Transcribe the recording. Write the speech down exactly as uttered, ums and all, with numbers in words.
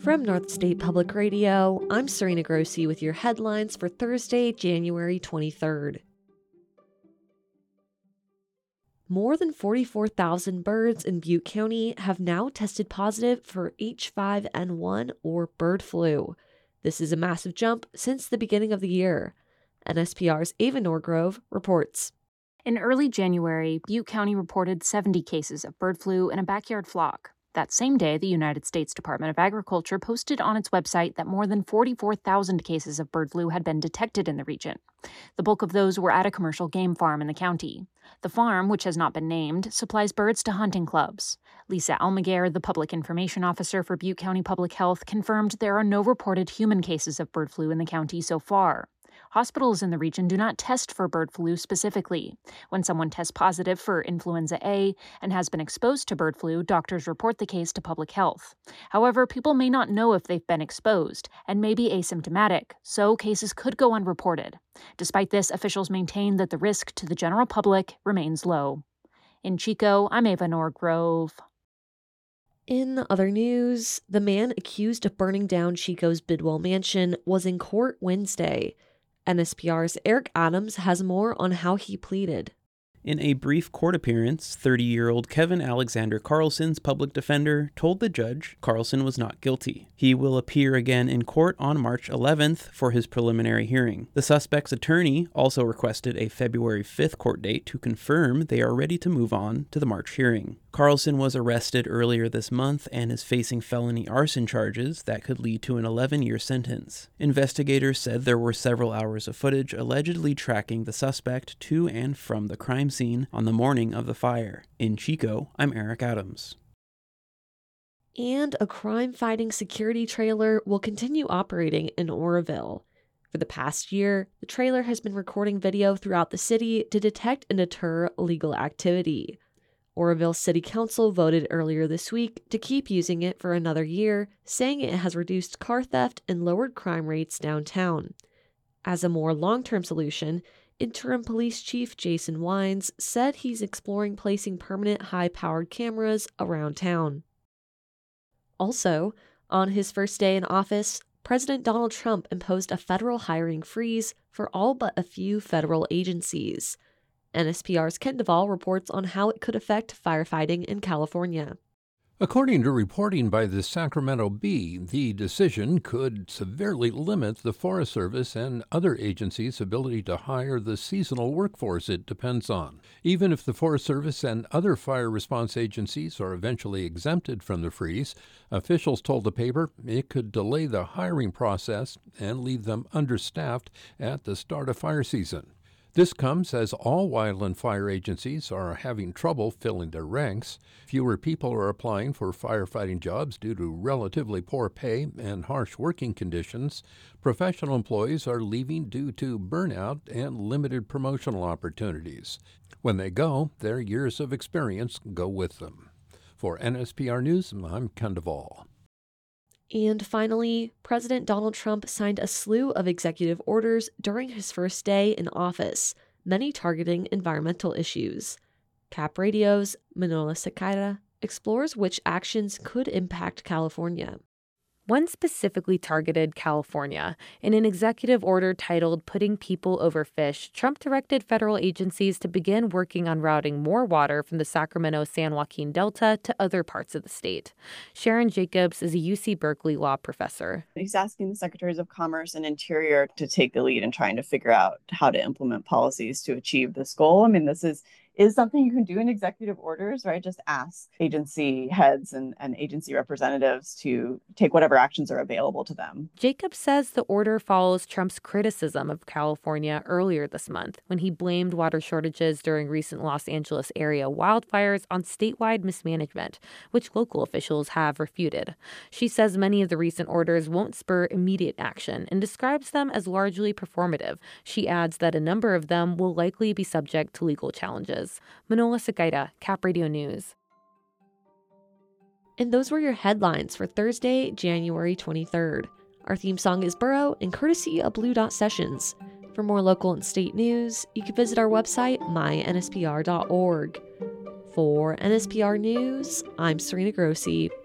From North State Public Radio, I'm Serena Grossi with your headlines for Thursday, January twenty-third. More than forty-four thousand birds in Butte County have now tested positive for H five N one or bird flu. This is a massive jump since the beginning of the year. N S P R's Ava Norgrove reports. In early January, Butte County reported seventy cases of bird flu in a backyard flock. That same day, the United States Department of Agriculture posted on its website that more than forty-four thousand cases of bird flu had been detected in the region. The bulk of those were at a commercial game farm in the county. The farm, which has not been named, supplies birds to hunting clubs. Lisa Almaguer, the public information officer for Butte County Public Health, confirmed there are no reported human cases of bird flu in the county so far. Hospitals in the region do not test for bird flu specifically. When someone tests positive for influenza A and has been exposed to bird flu, doctors report the case to public health. However, people may not know if they've been exposed and may be asymptomatic, so cases could go unreported. Despite this, officials maintain that the risk to the general public remains low. In Chico, I'm Ava Norgrove. In other news, the man accused of burning down Chico's Bidwell mansion was in court Wednesday. N S P R's Eric Adams has more on how he pleaded. In a brief court appearance, thirty-year-old Kevin Alexander Carlson's public defender told the judge Carlson was not guilty. He will appear again in court on March eleventh for his preliminary hearing. The suspect's attorney also requested a February fifth court date to confirm they are ready to move on to the March hearing. Carlson was arrested earlier this month and is facing felony arson charges that could lead to an eleven-year sentence. Investigators said there were several hours of footage allegedly tracking the suspect to and from the crime scene on the morning of the fire. In Chico, I'm Eric Adams. And a crime-fighting security trailer will continue operating in Oroville. For the past year, the trailer has been recording video throughout the city to detect and deter illegal activity. Oroville City Council voted earlier this week to keep using it for another year, saying it has reduced car theft and lowered crime rates downtown. As a more long-term solution, Interim Police Chief Jason Wines said he's exploring placing permanent high-powered cameras around town. Also, on his first day in office, President Donald Trump imposed a federal hiring freeze for all but a few federal agencies. N S P R's Ken Duvall reports on how it could affect firefighting in California. According to reporting by the Sacramento Bee, the decision could severely limit the Forest Service and other agencies' ability to hire the seasonal workforce it depends on. Even if the Forest Service and other fire response agencies are eventually exempted from the freeze, officials told the paper it could delay the hiring process and leave them understaffed at the start of fire season. This comes as all wildland fire agencies are having trouble filling their ranks. Fewer people are applying for firefighting jobs due to relatively poor pay and harsh working conditions. Professional employees are leaving due to burnout and limited promotional opportunities. When they go, their years of experience go with them. For N S P R News, I'm Ken Duvall. And finally, President Donald Trump signed a slew of executive orders during his first day in office, many targeting environmental issues. Cap Radio's Manola Sequeira explores which actions could impact California. One specifically targeted California. In an executive order titled Putting People Over Fish, Trump directed federal agencies to begin working on routing more water from the Sacramento-San Joaquin Delta to other parts of the state. Sharon Jacobs is a U C Berkeley law professor. He's asking the Secretaries of Commerce and Interior to take the lead in trying to figure out how to implement policies to achieve this goal. I mean, this is is something you can do in executive orders, right? Just ask agency heads and, and agency representatives to take whatever actions are available to them. Jacobs says the order follows Trump's criticism of California earlier this month when he blamed water shortages during recent Los Angeles area wildfires on statewide mismanagement, which local officials have refuted. She says many of the recent orders won't spur immediate action and describes them as largely performative. She adds that a number of them will likely be subject to legal challenges. Manola Sequeira, Cap Radio News. And those were your headlines for Thursday, January twenty-third. Our theme song is Burrow and courtesy of Blue Dot Sessions. For more local and state news, you can visit our website, my N S P R dot org. For N S P R News, I'm Serena Grossi.